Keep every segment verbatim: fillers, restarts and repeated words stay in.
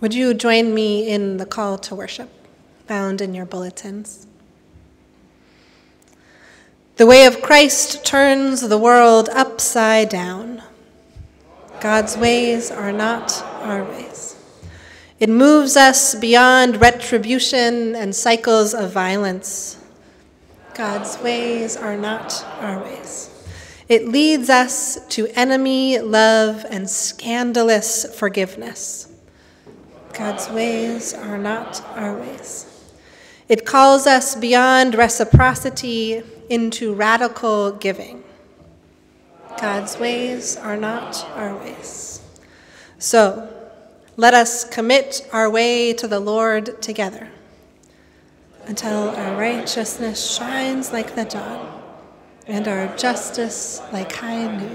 Would you join me in the call to worship found in your bulletins? The way of Christ turns the world upside down. God's ways are not our ways. It moves us beyond retribution and cycles of violence. God's ways are not our ways. It leads us to enemy love and scandalous forgiveness. God's ways are not our ways. It calls us beyond reciprocity into radical giving. God's ways are not our ways. So, let us commit our way to the Lord together until our righteousness shines like the dawn and our justice like high noon.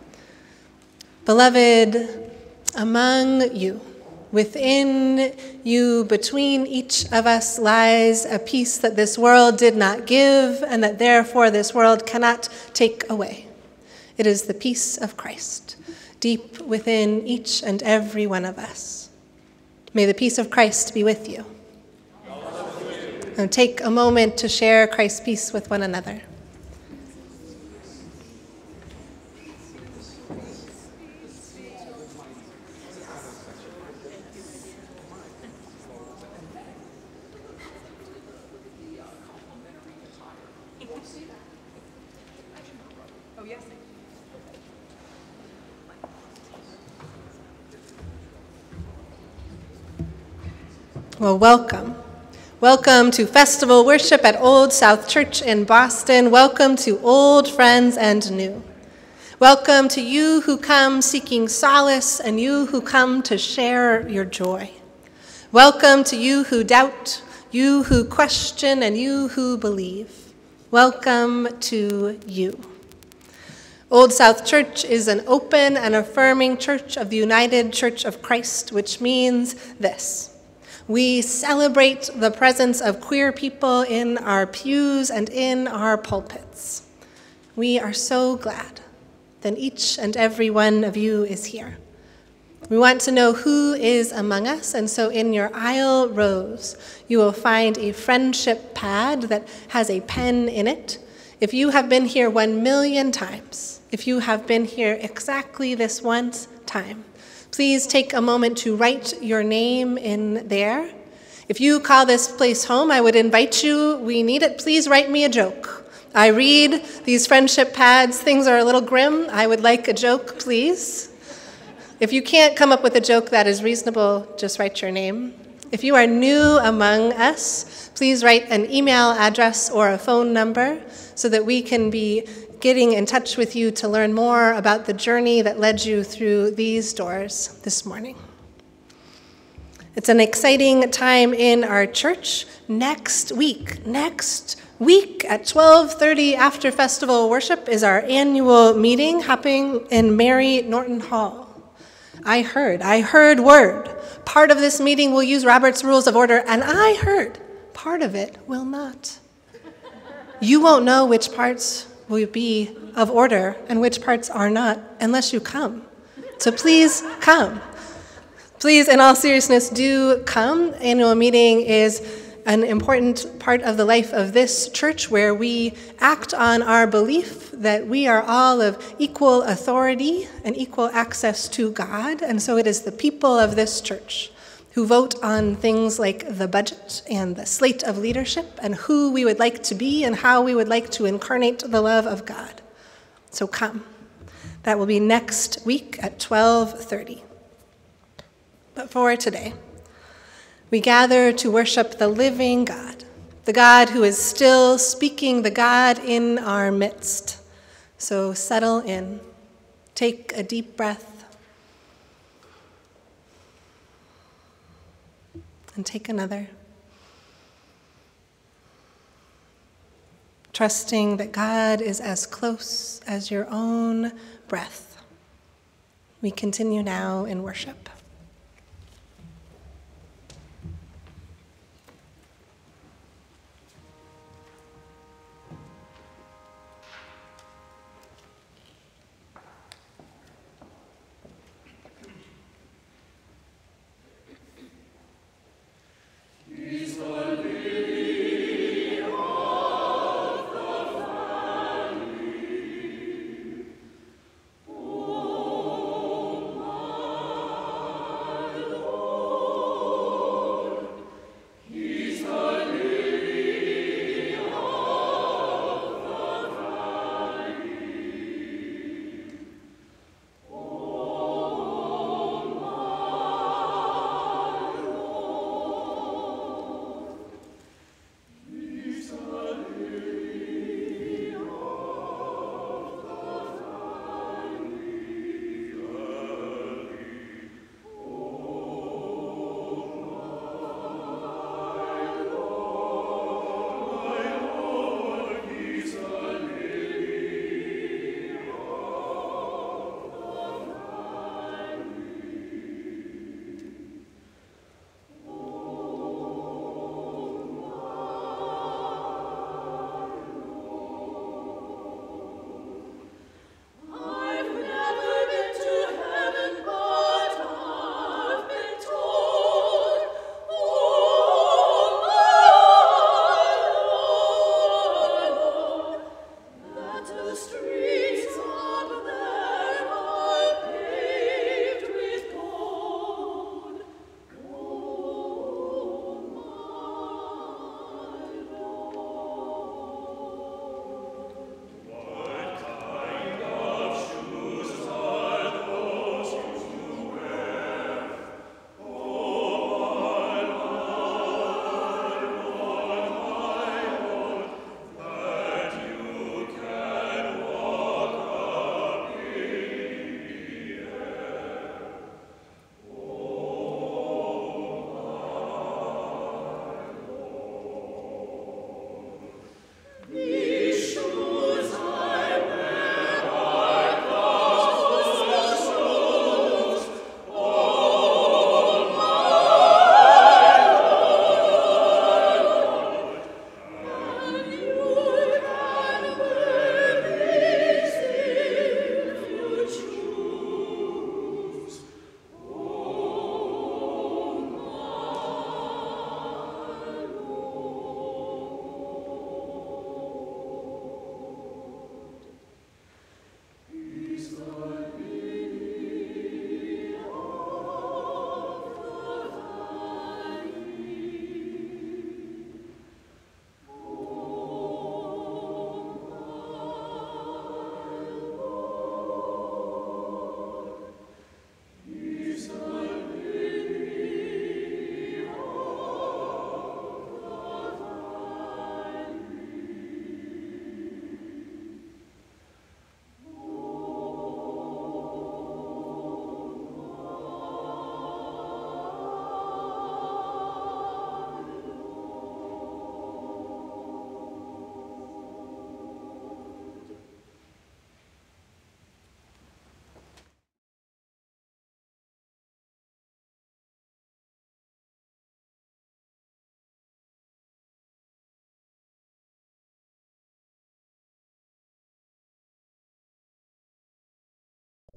Beloved, among you, within you, between each of us, lies a peace that this world did not give and that therefore this world cannot take away. It is the peace of Christ, deep within each and every one of us. May the peace of Christ be with you. And take a moment to share Christ's peace with one another. Well, welcome. Welcome to festival worship at Old South Church in Boston. Welcome to old friends and new. Welcome to you who come seeking solace and you who come to share your joy. Welcome to you who doubt, you who question, and you who believe. Welcome to you. Old South Church is an open and affirming church of the United Church of Christ, which means this. We celebrate the presence of queer people in our pews and in our pulpits. We are so glad that each and every one of you is here. We want to know who is among us, and so in your aisle rows, you will find a friendship pad that has a pen in it. If you have been here one million times, if you have been here exactly this one time, please take a moment to write your name in there. If you call this place home, I would invite you, we need it, please write me a joke. I read these friendship pads, things are a little grim. I would like a joke, please. If you can't come up with a joke that is reasonable, just write your name. If you are new among us, please write an email address or a phone number so that we can be getting in touch with you to learn more about the journey that led you through these doors this morning. It's an exciting time in our church. Next week, next week at twelve thirty after festival worship is our annual meeting happening in Mary Norton Hall. I heard, I heard word. Part of this meeting will use Robert's Rules of Order, and I heard part of it will not. You won't know which parts will be of order and which parts are not unless you come. So please come. Please, in all seriousness, do come. Annual meeting is an important part of the life of this church where we act on our belief that we are all of equal authority and equal access to God. And so it is the people of this church who vote on things like the budget and the slate of leadership and who we would like to be and how we would like to incarnate the love of God. So come. That will be next week at twelve thirty. But for today, we gather to worship the living God, the God who is still speaking, the God in our midst. So settle in. Take a deep breath. And take another. Trusting that God is as close as your own breath. We continue now in worship.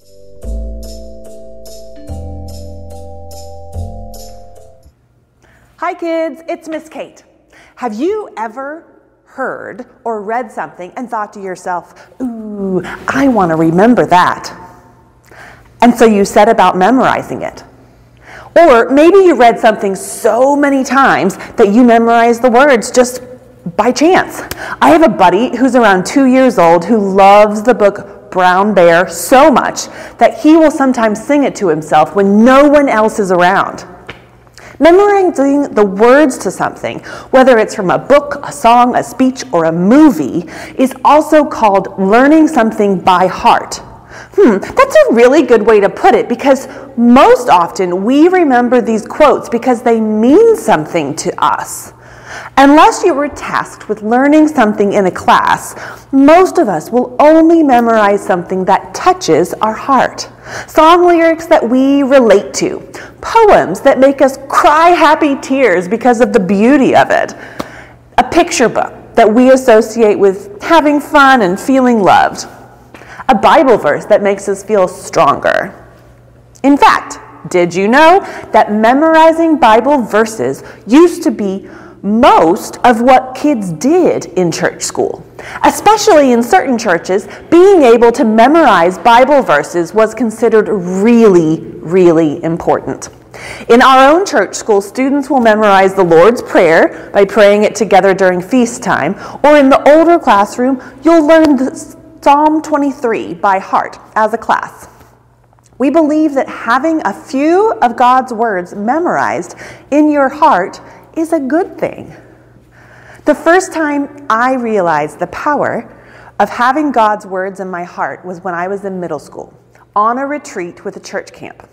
Hi kids, it's Miss Kate. Have you ever heard or read something and thought to yourself, ooh, I want to remember that? And so you set about memorizing it. Or maybe you read something so many times that you memorized the words just by chance. I have a buddy who's around two years old who loves the book Brown Bear so much that he will sometimes sing it to himself when no one else is around. Memorizing the words to something, whether it's from a book, a song, a speech, or a movie, is also called learning something by heart. Hmm, that's a really good way to put it, because most often we remember these quotes because they mean something to us. Unless you were tasked with learning something in a class, most of us will only memorize something that touches our heart. Song lyrics that we relate to, poems that make us cry happy tears because of the beauty of it, a picture book that we associate with having fun and feeling loved, a Bible verse that makes us feel stronger. In fact, did you know that memorizing Bible verses used to be most of what kids did in church school? Especially in certain churches, being able to memorize Bible verses was considered really, really important. In our own church school, students will memorize the Lord's Prayer by praying it together during feast time, or in the older classroom, you'll learn the Psalm twenty-three by heart as a class. We believe that having a few of God's words memorized in your heart is a good thing. The first time I realized the power of having God's words in my heart was when I was in middle school, on a retreat with a church camp.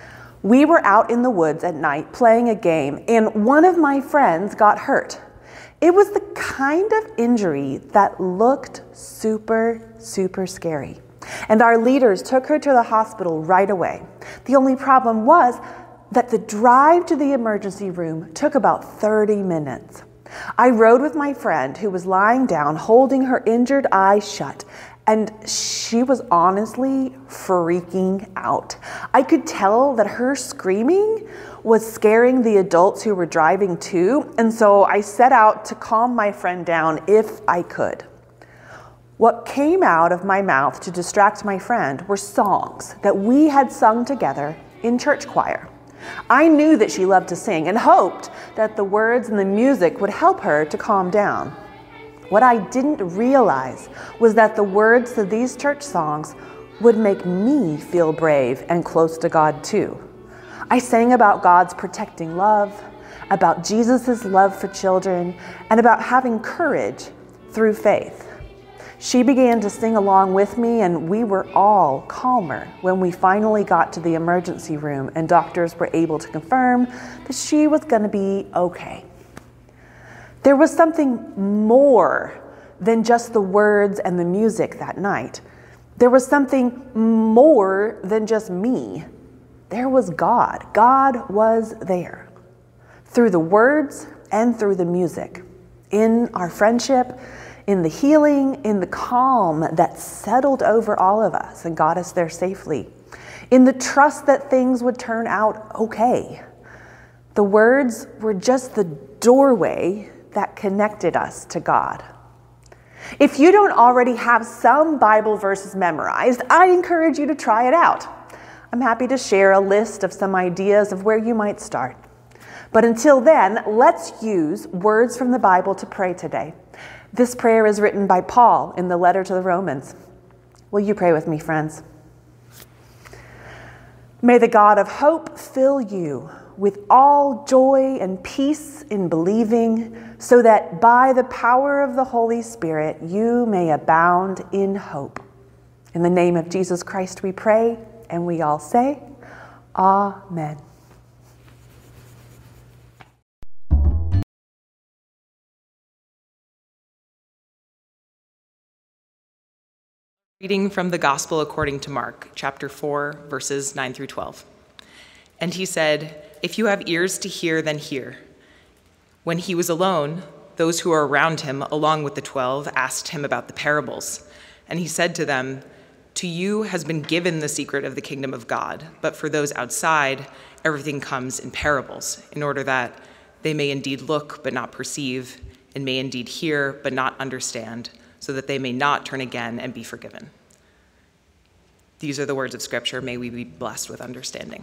We were out in the woods at night playing a game, and one of my friends got hurt. It was the kind of injury that looked super, super scary. And our leaders took her to the hospital right away. The only problem was that the drive to the emergency room took about thirty minutes. I rode with my friend who was lying down, holding her injured eye shut, and she was honestly freaking out. I could tell that her screaming was scaring the adults who were driving too, and so I set out to calm my friend down if I could. What came out of my mouth to distract my friend were songs that we had sung together in church choir. I knew that she loved to sing and hoped that the words and the music would help her to calm down. What I didn't realize was that the words to these church songs would make me feel brave and close to God too. I sang about God's protecting love, about Jesus' love for children, and about having courage through faith. She began to sing along with me, and we were all calmer when we finally got to the emergency room and doctors were able to confirm that she was going to be okay. There was something more than just the words and the music that night. There was something more than just me. There was God. God was there through the words and through the music, in our friendship, in the healing, in the calm that settled over all of us and got us there safely, in the trust that things would turn out okay. The words were just the doorway that connected us to God. If you don't already have some Bible verses memorized, I encourage you to try it out. I'm happy to share a list of some ideas of where you might start. But until then, let's use words from the Bible to pray today. This prayer is written by Paul in the letter to the Romans. Will you pray with me, friends? May the God of hope fill you with all joy and peace in believing, so that by the power of the Holy Spirit you may abound in hope. In the name of Jesus Christ we pray, and we all say, Amen. Reading from the Gospel according to Mark, chapter four, verses nine through twelve. And he said, "If you have ears to hear, then hear." When he was alone, those who were around him, along with the twelve, asked him about the parables. And he said to them, To you has been given the secret of the kingdom of God, but for those outside, everything comes in parables, in order that they may indeed look but not perceive, and may indeed hear but not understand, so that they may not turn again and be forgiven. These are the words of Scripture. May we be blessed with understanding.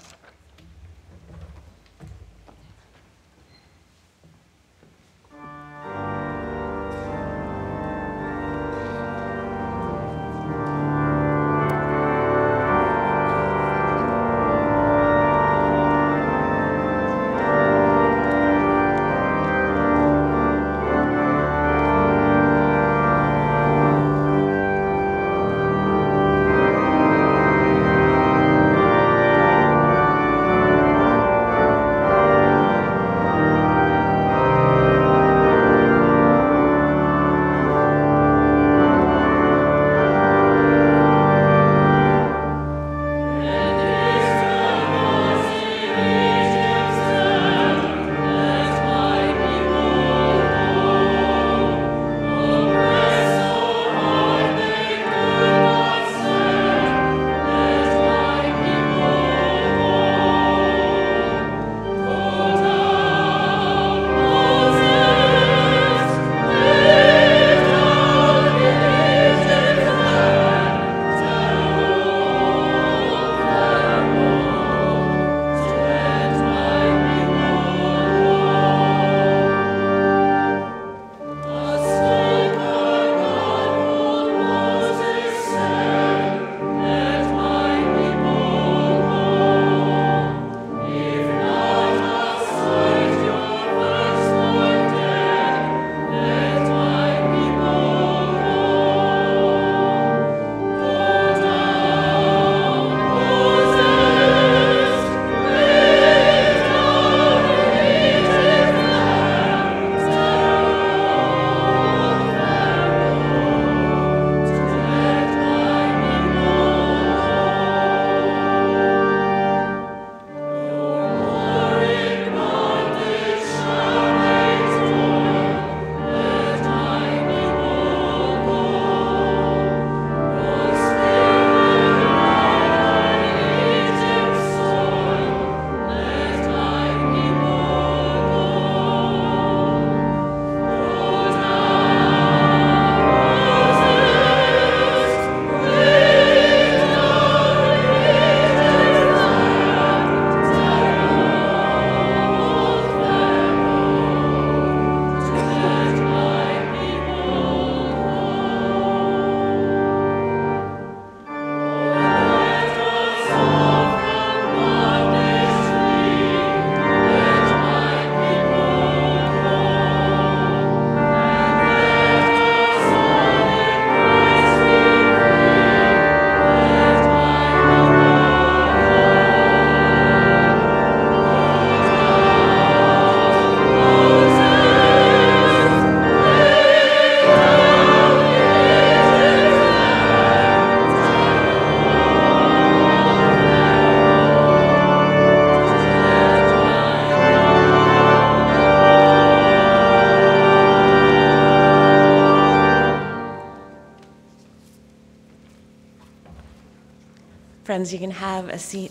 Friends, you can have a seat.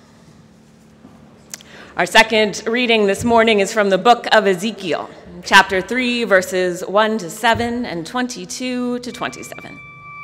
Our second reading this morning is from the book of Ezekiel, chapter three, verses one to seven and twenty-two to twenty-seven.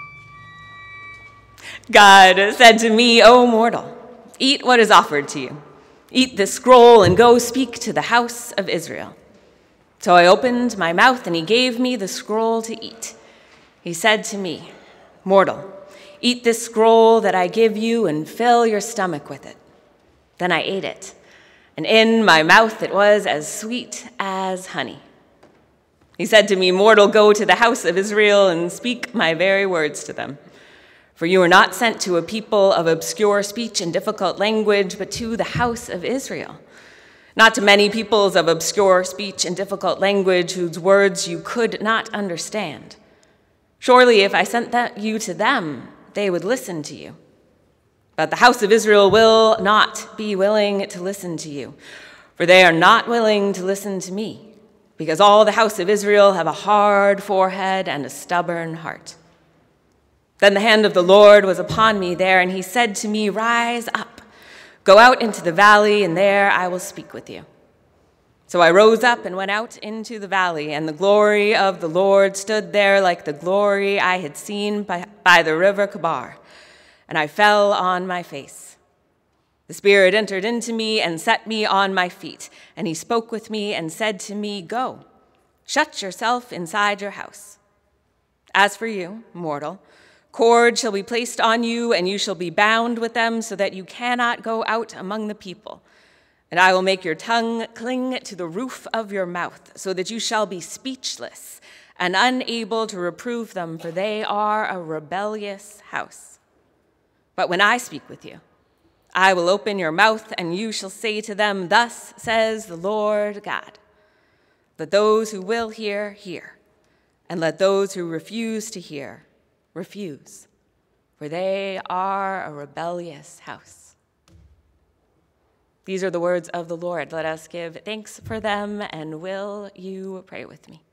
God said to me, O mortal, eat what is offered to you. Eat this scroll and go speak to the house of Israel. So I opened my mouth and he gave me the scroll to eat. He said to me, mortal, eat this scroll that I give you and fill your stomach with it. Then I ate it, and in my mouth it was as sweet as honey. He said to me, mortal, go to the house of Israel and speak my very words to them. For you are not sent to a people of obscure speech and difficult language, but to the house of Israel. Not to many peoples of obscure speech and difficult language whose words you could not understand. Surely if I sent that you to them, they would listen to you. But the house of Israel will not be willing to listen to you, for they are not willing to listen to me, because all the house of Israel have a hard forehead and a stubborn heart. Then the hand of the Lord was upon me there, and he said to me, "Rise up, go out into the valley, and there I will speak with you." So I rose up and went out into the valley, and the glory of the Lord stood there like the glory I had seen by, by the river Kebar, and I fell on my face. The Spirit entered into me and set me on my feet, and he spoke with me and said to me, "Go, shut yourself inside your house. As for you, mortal, cords shall be placed on you, and you shall be bound with them so that you cannot go out among the people. And I will make your tongue cling to the roof of your mouth, so that you shall be speechless and unable to reprove them, for they are a rebellious house. But when I speak with you, I will open your mouth, and you shall say to them, 'Thus says the Lord God.' Let those who will hear, hear, and let those who refuse to hear, refuse, for they are a rebellious house." These are the words of the Lord. Let us give thanks for them, and will you pray with me?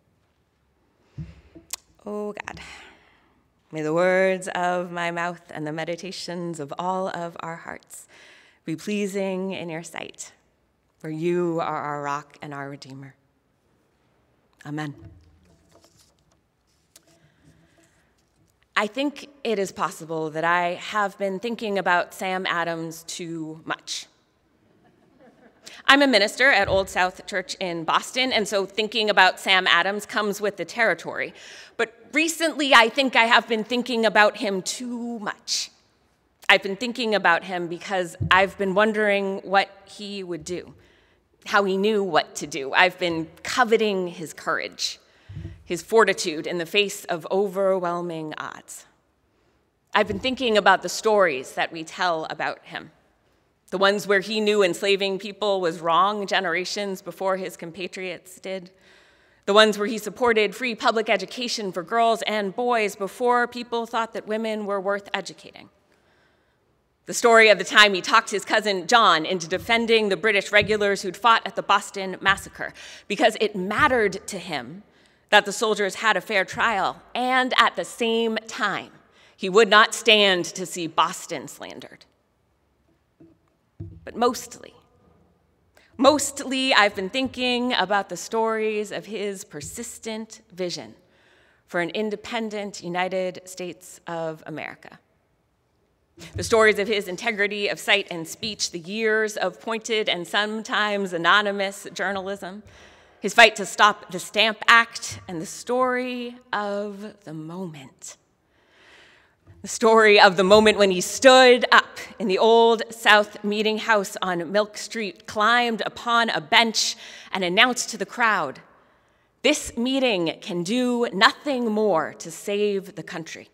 Oh God, may the words of my mouth and the meditations of all of our hearts be pleasing in your sight, for you are our rock and our Redeemer. Amen. I think it is possible that I have been thinking about Sam Adams too much. I'm a minister at Old South Church in Boston, and so thinking about Sam Adams comes with the territory. But recently, I think I have been thinking about him too much. I've been thinking about him because I've been wondering what he would do, how he knew what to do. I've been coveting his courage, his fortitude in the face of overwhelming odds. I've been thinking about the stories that we tell about him, the ones where he knew enslaving people was wrong generations before his compatriots did, the ones where he supported free public education for girls and boys before people thought that women were worth educating, the story of the time he talked his cousin John into defending the British regulars who'd fought at the Boston Massacre because it mattered to him that the soldiers had a fair trial, and at the same time, he would not stand to see Boston slandered. But mostly, mostly I've been thinking about the stories of his persistent vision for an independent United States of America. The stories of his integrity of sight and speech, the years of pointed and sometimes anonymous journalism, his fight to stop the Stamp Act, and the story of the moment. The story of the moment when he stood up in the Old South Meeting House on Milk Street, climbed upon a bench, and announced to the crowd, "This meeting can do nothing more to save the country."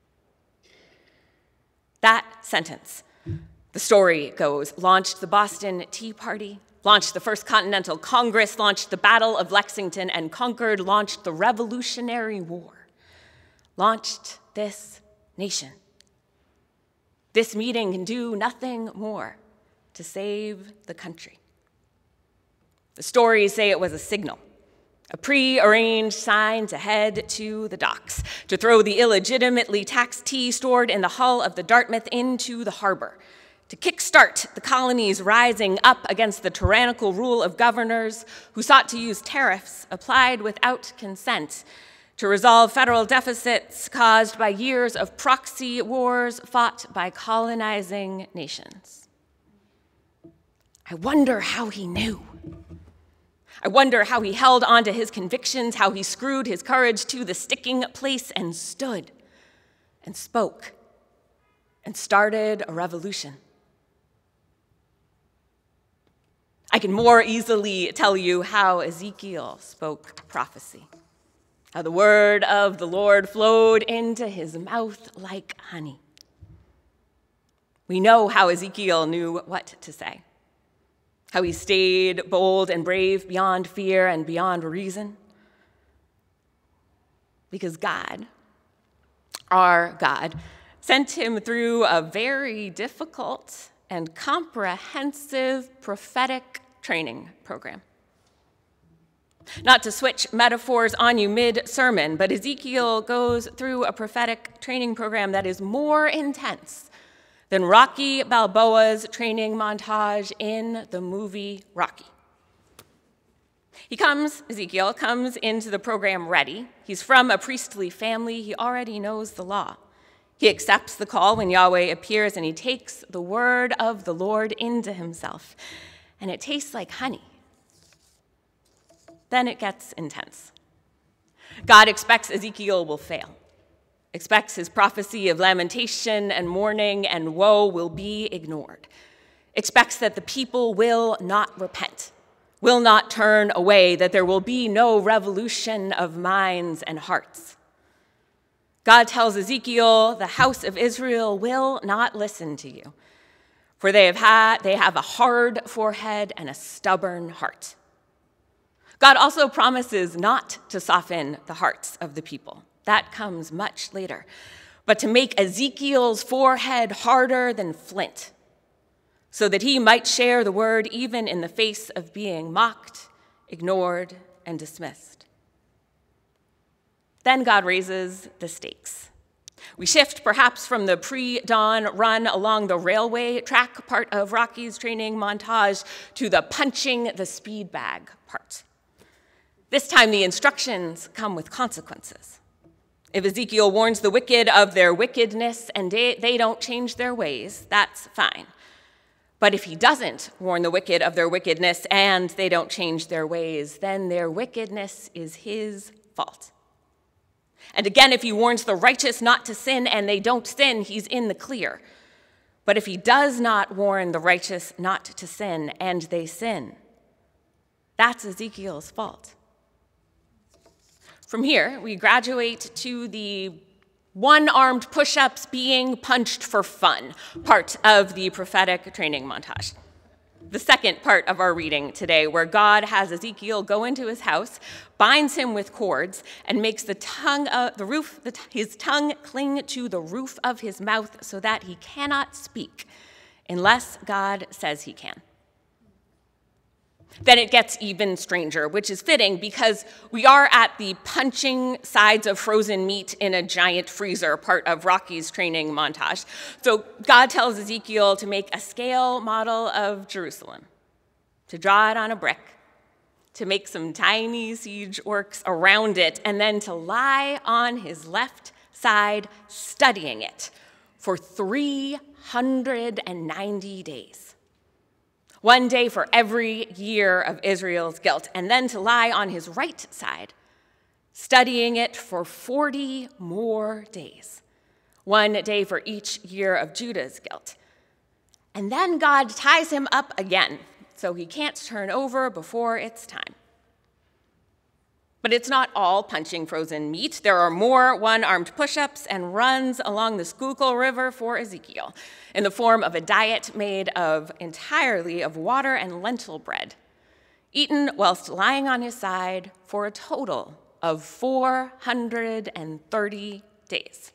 That sentence, the story goes, launched the Boston Tea Party, launched the First Continental Congress, launched the Battle of Lexington and Concord, launched the Revolutionary War, launched this nation. This meeting can do nothing more to save the country. The stories say it was a signal, a pre-arranged sign to head to the docks, to throw the illegitimately taxed tea stored in the hull of the Dartmouth into the harbor, to kickstart the colonies rising up against the tyrannical rule of governors who sought to use tariffs applied without consent to resolve federal deficits caused by years of proxy wars fought by colonizing nations. I wonder how he knew. I wonder how he held on to his convictions, how he screwed his courage to the sticking place and stood and spoke and started a revolution. I can more easily tell you how Ezekiel spoke prophecy, how the word of the Lord flowed into his mouth like honey. We know how Ezekiel knew what to say, how he stayed bold and brave beyond fear and beyond reason, because God, our God, sent him through a very difficult and comprehensive prophetic training program. Not to switch metaphors on you mid-sermon, but Ezekiel goes through a prophetic training program that is more intense than Rocky Balboa's training montage in the movie Rocky. He comes, Ezekiel comes into the program ready. He's from a priestly family. He already knows the law. He accepts the call when Yahweh appears, and he takes the word of the Lord into himself. And it tastes like honey. Then it gets intense. God expects Ezekiel will fail, expects his prophecy of lamentation and mourning and woe will be ignored, expects that the people will not repent, will not turn away, that there will be no revolution of minds and hearts. God tells Ezekiel, the house of Israel will not listen to you, for they have, had, they have a hard forehead and a stubborn heart. God also promises not to soften the hearts of the people. That comes much later. But to make Ezekiel's forehead harder than flint, so that he might share the word even in the face of being mocked, ignored, and dismissed. Then God raises the stakes. We shift perhaps from the pre-dawn run along the railway track part of Rocky's training montage to the punching the speed bag part. This time the instructions come with consequences. If Ezekiel warns the wicked of their wickedness and they, they don't change their ways, that's fine. But if he doesn't warn the wicked of their wickedness and they don't change their ways, then their wickedness is his fault. And again, if he warns the righteous not to sin and they don't sin, he's in the clear. But if he does not warn the righteous not to sin and they sin, that's Ezekiel's fault. From here, we graduate to the one-armed push-ups being punched for fun part of the prophetic training montage. The second part of our reading today, where God has Ezekiel go into his house, binds him with cords, and makes the tongue, uh, the roof, the t- his tongue cling to the roof of his mouth so that he cannot speak unless God says he can. Then it gets even stranger, which is fitting because we are at the punching sides of frozen meat in a giant freezer part of Rocky's training montage. So God tells Ezekiel to make a scale model of Jerusalem, to draw it on a brick, to make some tiny siege works around it, and then to lie on his left side studying it for three hundred ninety days. One day for every year of Israel's guilt, and then to lie on his right side, studying it for forty more days, one day for each year of Judah's guilt. And then God ties him up again, so he can't turn over before it's time. But it's not all punching frozen meat. There are more one-armed push-ups and runs along the Schuylkill River for Ezekiel in the form of a diet made of entirely of water and lentil bread, eaten whilst lying on his side for a total of four hundred thirty days.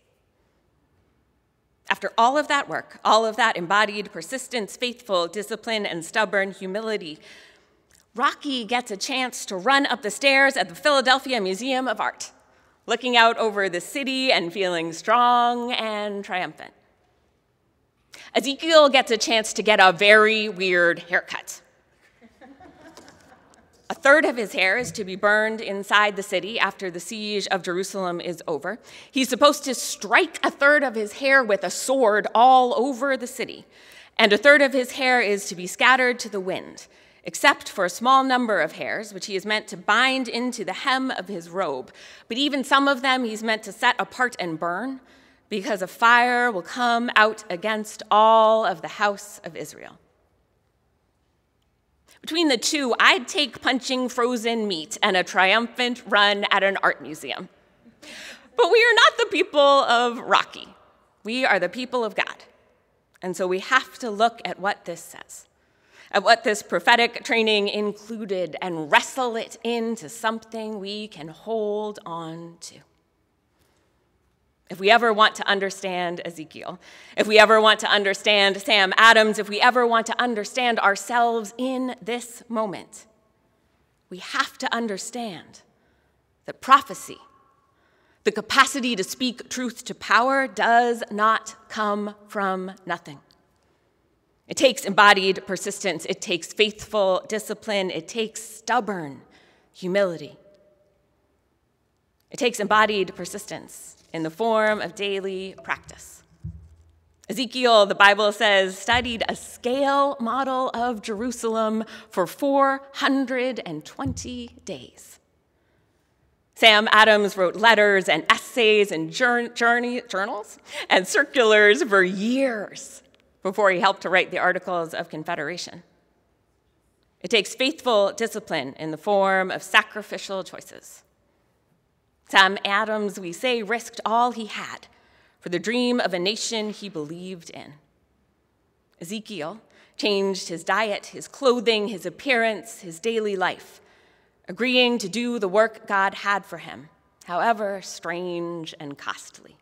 After all of that work, all of that embodied persistence, faithful discipline, and stubborn humility, Rocky gets a chance to run up the stairs at the Philadelphia Museum of Art, looking out over the city and feeling strong and triumphant. Ezekiel gets a chance to get a very weird haircut. A third of his hair is to be burned inside the city after the siege of Jerusalem is over. He's supposed to strike a third of his hair with a sword all over the city, and a third of his hair is to be scattered to the wind, except for a small number of hairs, which he is meant to bind into the hem of his robe. But even some of them he's meant to set apart and burn, because a fire will come out against all of the house of Israel. Between the two, I'd take punching frozen meat and a triumphant run at an art museum. But we are not the people of Rocky. We are the people of God. And so we have to look at what this says, at what this prophetic training included, and wrestle it into something we can hold on to. If we ever want to understand Ezekiel, if we ever want to understand Sam Adams, if we ever want to understand ourselves in this moment, we have to understand that prophecy, the capacity to speak truth to power, does not come from nothing. It takes embodied persistence. It takes faithful discipline. It takes stubborn humility. It takes embodied persistence in the form of daily practice. Ezekiel, the Bible says, studied a scale model of Jerusalem for four hundred twenty days. Sam Adams wrote letters and essays and journey, journals and circulars for years before he helped to write the Articles of Confederation. It takes faithful discipline in the form of sacrificial choices. Sam Adams, we say, risked all he had for the dream of a nation he believed in. Ezekiel changed his diet, his clothing, his appearance, his daily life, agreeing to do the work God had for him, however strange and costly.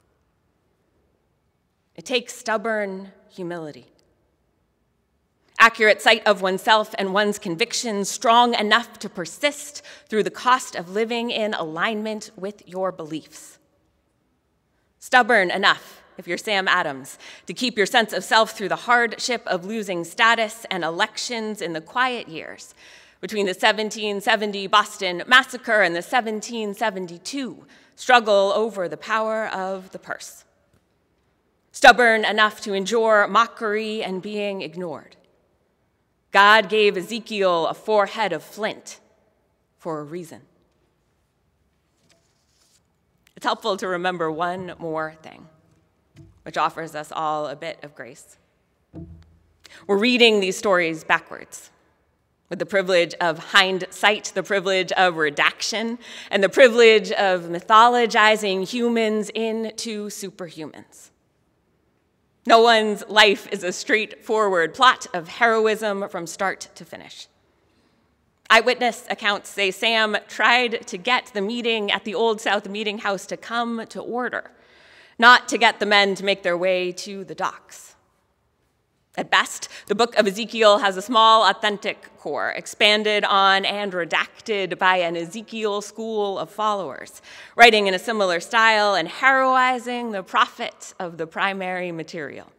It takes stubborn humility, accurate sight of oneself and one's convictions, strong enough to persist through the cost of living in alignment with your beliefs. Stubborn enough, if you're Sam Adams, to keep your sense of self through the hardship of losing status and elections in the quiet years between the seventeen seventy Boston Massacre and the seventeen seventy-two struggle over the power of the purse. Stubborn enough to endure mockery and being ignored. God gave Ezekiel a forehead of flint for a reason. It's helpful to remember one more thing, which offers us all a bit of grace. We're reading these stories backwards, with the privilege of hindsight, the privilege of redaction, and the privilege of mythologizing humans into superhumans. No one's life is a straightforward plot of heroism from start to finish. Eyewitness accounts say Sam tried to get the meeting at the Old South Meeting House to come to order, not to get the men to make their way to the docks. At best, the book of Ezekiel has a small, authentic core, expanded on and redacted by an Ezekiel school of followers, writing in a similar style and heroizing the prophet of the primary material.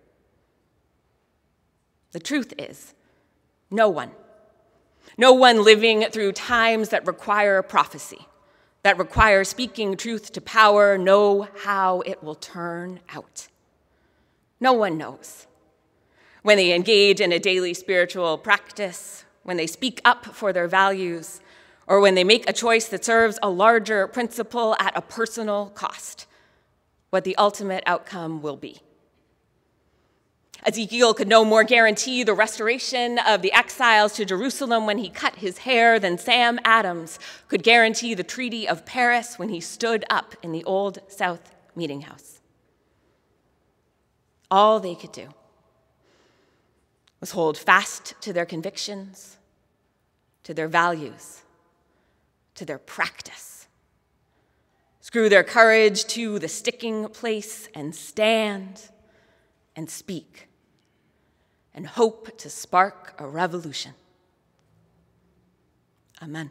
The truth is, no one, no one living through times that require prophecy, that require speaking truth to power, know how it will turn out. No one knows. When they engage in a daily spiritual practice, when they speak up for their values, or when they make a choice that serves a larger principle at a personal cost, what the ultimate outcome will be. Ezekiel could no more guarantee the restoration of the exiles to Jerusalem when he cut his hair than Sam Adams could guarantee the Treaty of Paris when he stood up in the Old South Meeting House. All they could do was hold fast to their convictions, to their values, to their practice. Screw their courage to the sticking place and stand and speak and hope to spark a revolution. Amen.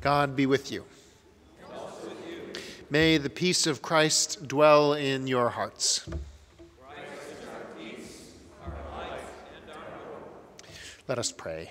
God be with you. And also with you. May the peace of Christ dwell in your hearts. Christ is our peace, our light, and our hope. Let us pray.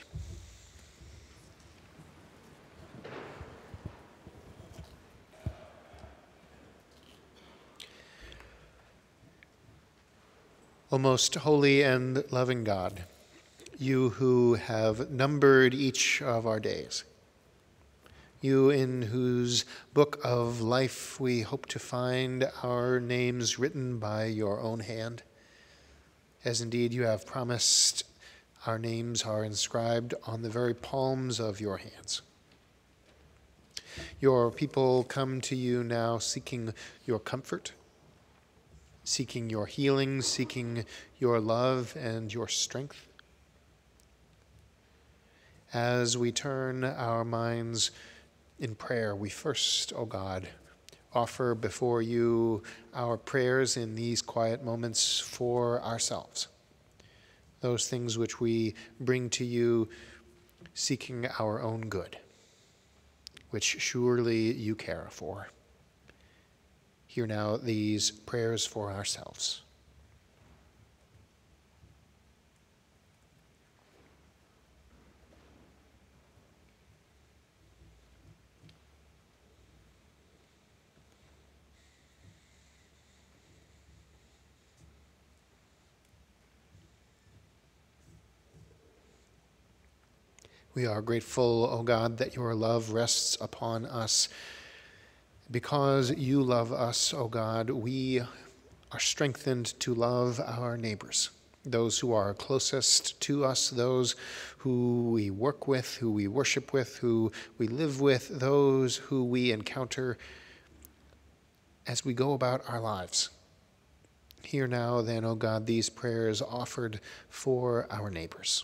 O most holy and loving God, you who have numbered each of our days, you in whose book of life we hope to find our names written by your own hand, as indeed you have promised our names are inscribed on the very palms of your hands. Your people come to you now seeking your comfort, seeking your healing, seeking your love and your strength. As we turn our minds in prayer, we first, O God, offer before you our prayers in these quiet moments for ourselves, those things which we bring to you seeking our own good, which surely you care for. Hear now these prayers for ourselves. We are grateful, O God, that your love rests upon us. Because you love us, O God, we are strengthened to love our neighbors, those who are closest to us, those who we work with, who we worship with, who we live with, those who we encounter as we go about our lives. Hear now, then, O God, these prayers offered for our neighbors.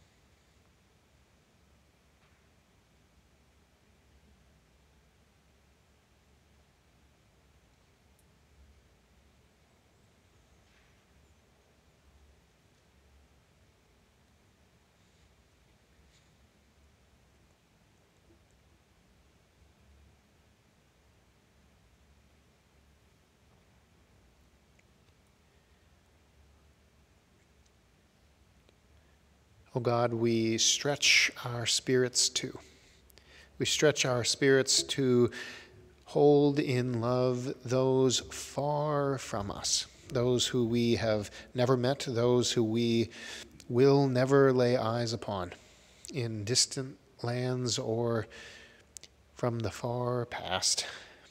O God, we stretch our spirits too. We stretch our spirits to hold in love those far from us, those who we have never met, those who we will never lay eyes upon, in distant lands or from the far past.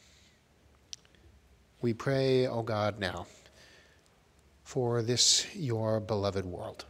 We pray, O God, now for this your beloved world.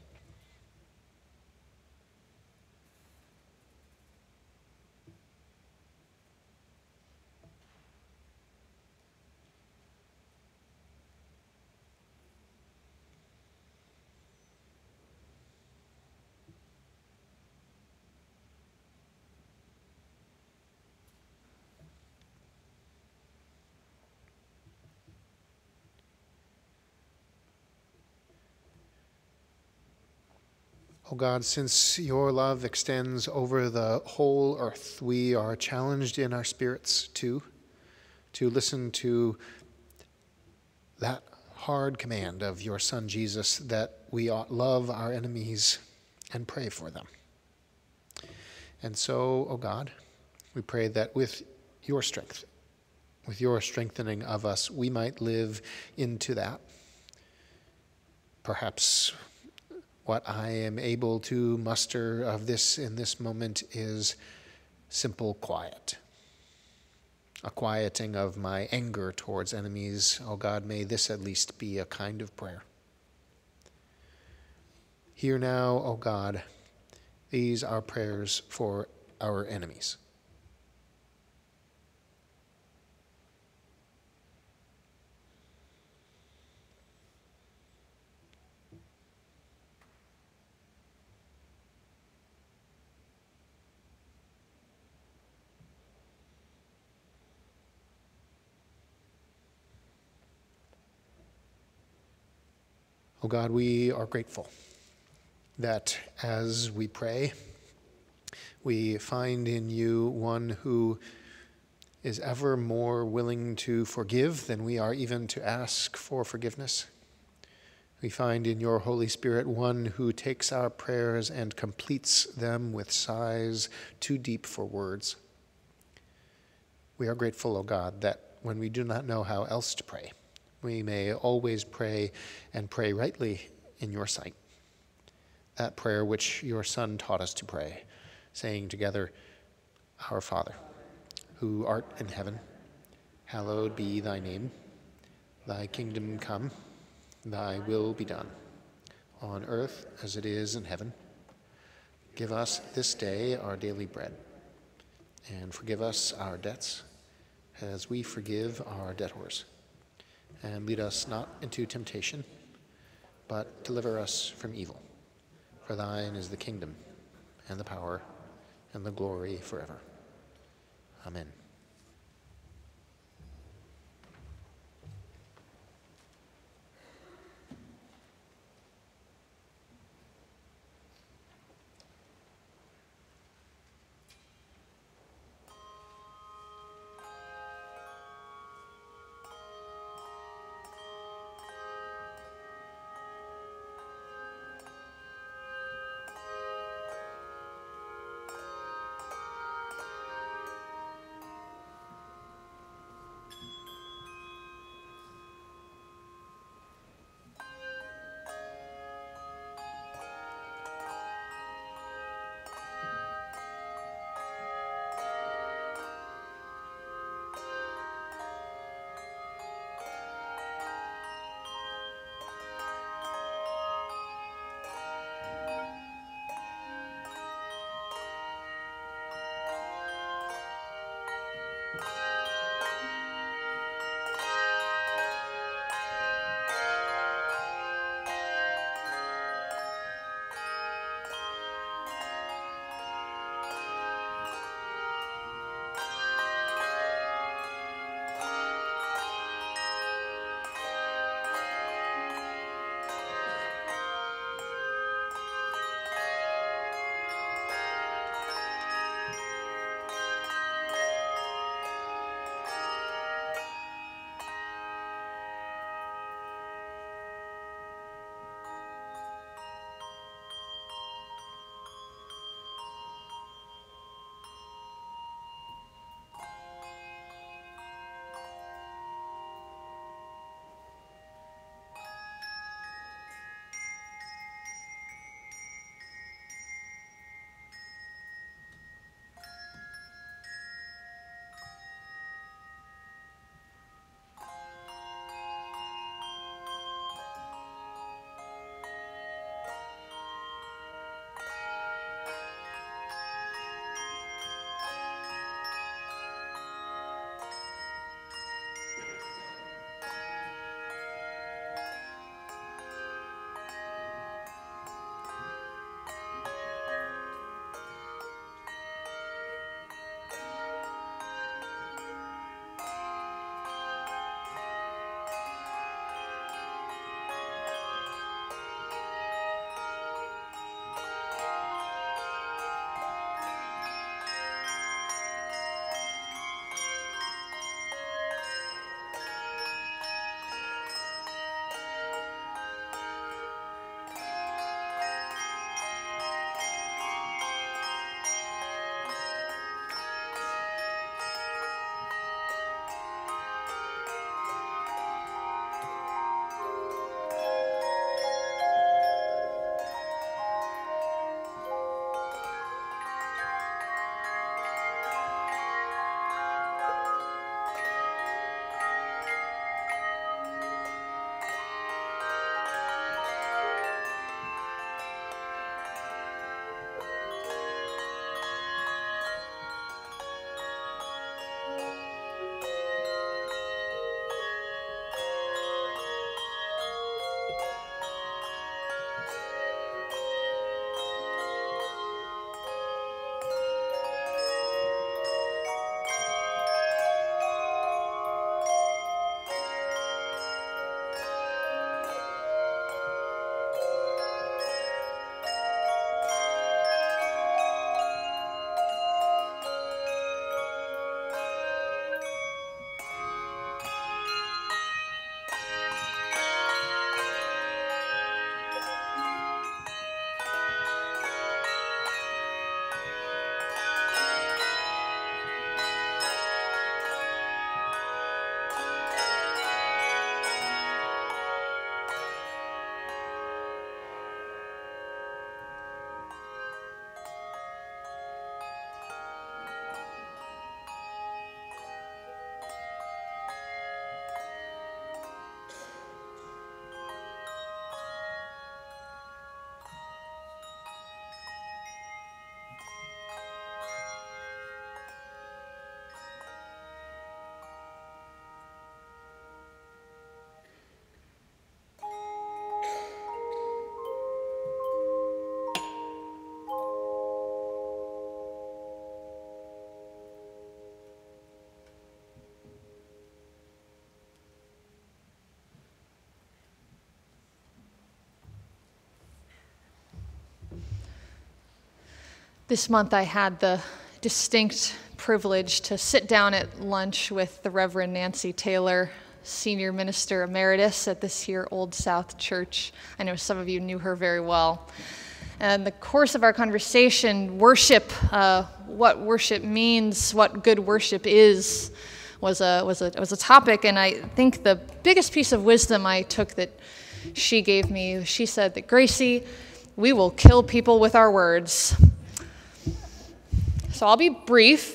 O God, since your love extends over the whole earth, we are challenged in our spirits too, to listen to that hard command of your Son Jesus that we ought love our enemies and pray for them. And so, O God, we pray that with your strength, with your strengthening of us, we might live into that. Perhaps what I am able to muster of this in this moment is simple quiet, a quieting of my anger towards enemies. Oh God, may this at least be a kind of prayer. Hear now, O God, these are prayers for our enemies. Oh God, we are grateful that as we pray, We find in you one who is ever more willing to forgive than we are even to ask for forgiveness. We find in your Holy Spirit one who takes our prayers and completes them with sighs too deep for words. We are grateful, O God, that when we do not know how else to pray, we may always pray and pray rightly in your sight. That prayer which your Son taught us to pray, saying together, Our Father, who art in heaven, hallowed be thy name. Thy kingdom come, thy will be done, on earth as it is in heaven. Give us this day our daily bread, and forgive us our debts, as we forgive our debtors. And lead us not into temptation, but deliver us from evil. For thine is the kingdom, and the power, and the glory forever. Amen. This month I had the distinct privilege to sit down at lunch with the Reverend Nancy Taylor, Senior Minister Emeritus at this here Old South Church. I know some of you knew her very well. And in the course of our conversation, worship, uh, what worship means, what good worship is, was a, was, a, was a topic. And I think the biggest piece of wisdom I took that she gave me, she said that, Gracie, we will kill people with our words. So I'll be brief,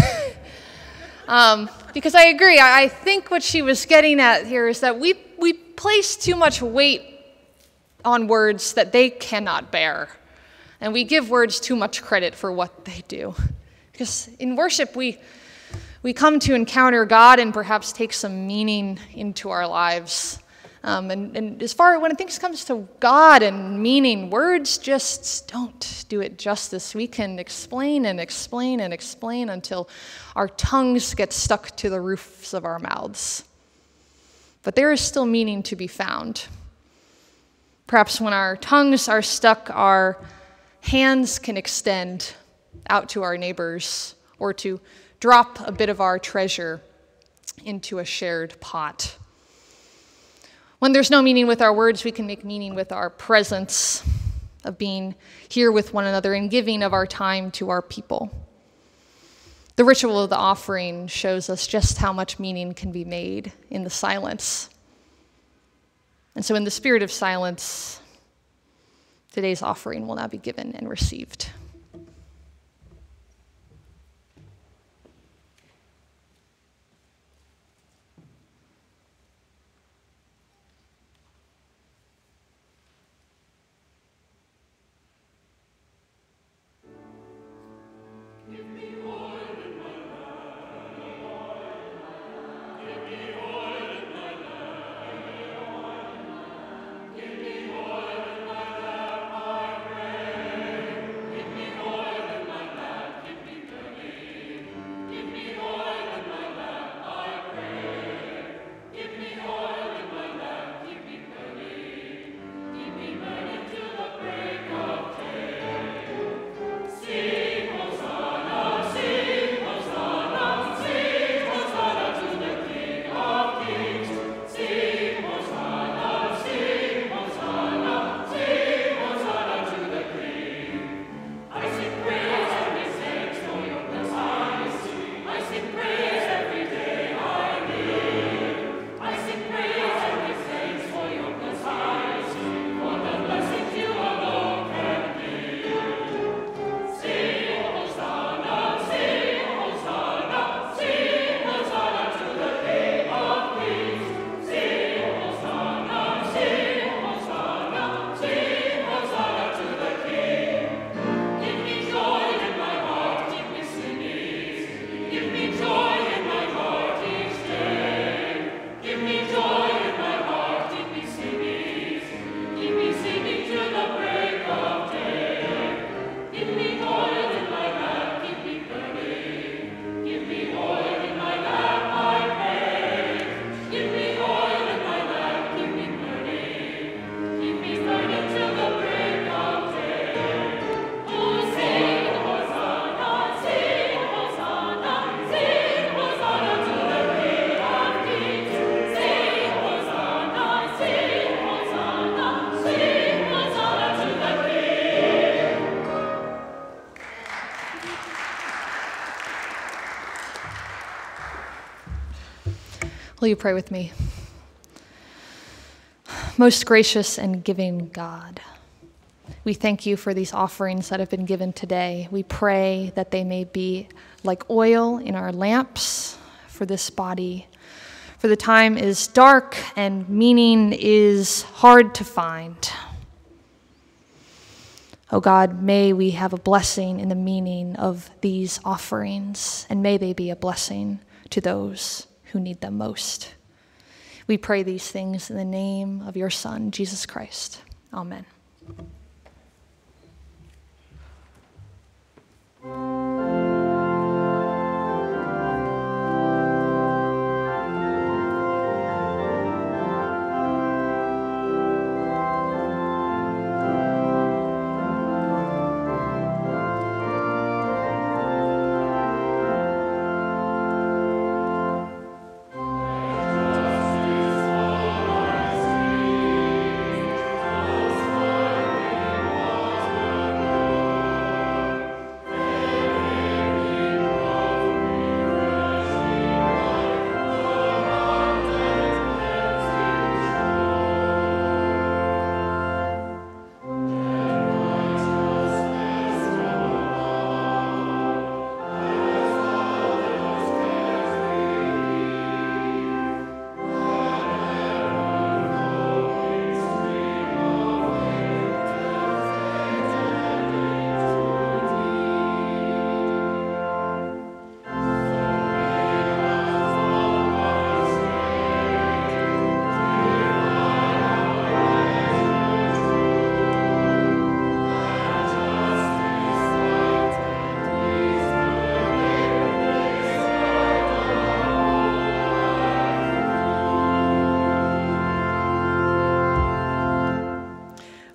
um, because I agree. I, I think what she was getting at here is that we, we place too much weight on words that they cannot bear, and we give words too much credit for what they do. Because in worship, we, we come to encounter God and perhaps take some meaning into our lives. Um, and, and as far when things comes to God and meaning, words just don't do it justice. We can explain and explain and explain until our tongues get stuck to the roofs of our mouths. But there is still meaning to be found. Perhaps when our tongues are stuck, our hands can extend out to our neighbors or to drop a bit of our treasure into a shared pot. When there's no meaning with our words, we can make meaning with our presence of being here with one another and giving of our time to our people. The ritual of the offering shows us just how much meaning can be made in the silence. And so in the spirit of silence, today's offering will now be given and received. Will you pray with me? Most gracious and giving God, we thank you for these offerings that have been given today. We pray that they may be like oil in our lamps for this body. For the time is dark and meaning is hard to find. Oh God, may we have a blessing in the meaning of these offerings, and may they be a blessing to those who need them most. We pray these things in the name of your Son, Jesus Christ. Amen.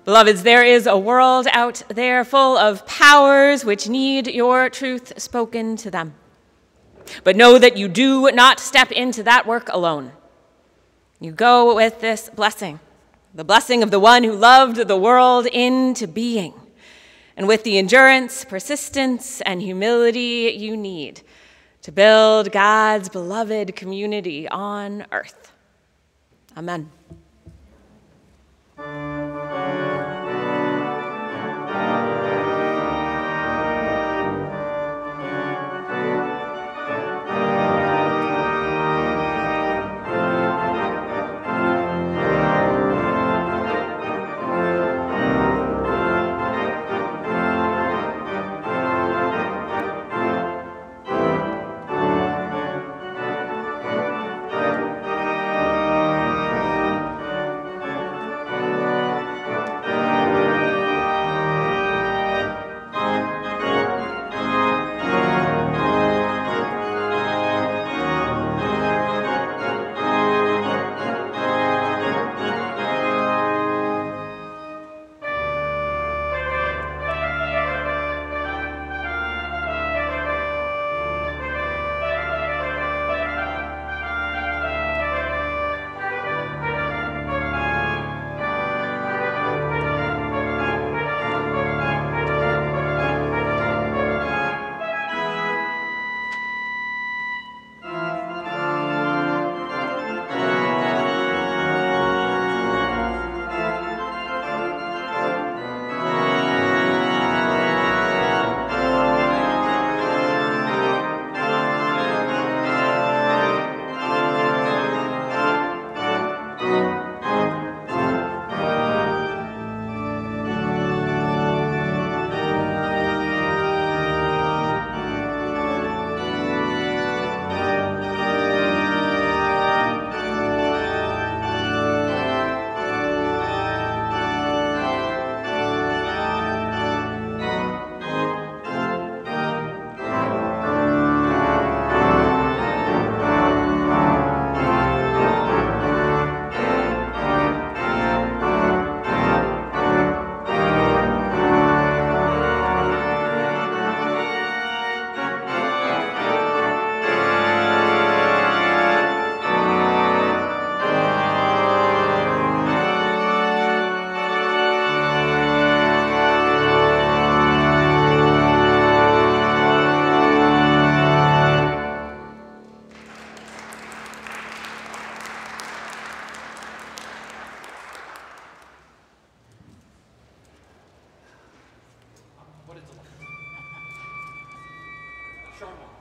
Beloveds, there is a world out there full of powers which need your truth spoken to them. But know that you do not step into that work alone. You go with this blessing, the blessing of the one who loved the world into being, and with the endurance, persistence, and humility you need to build God's beloved community on earth. Amen. What is it? Sharma.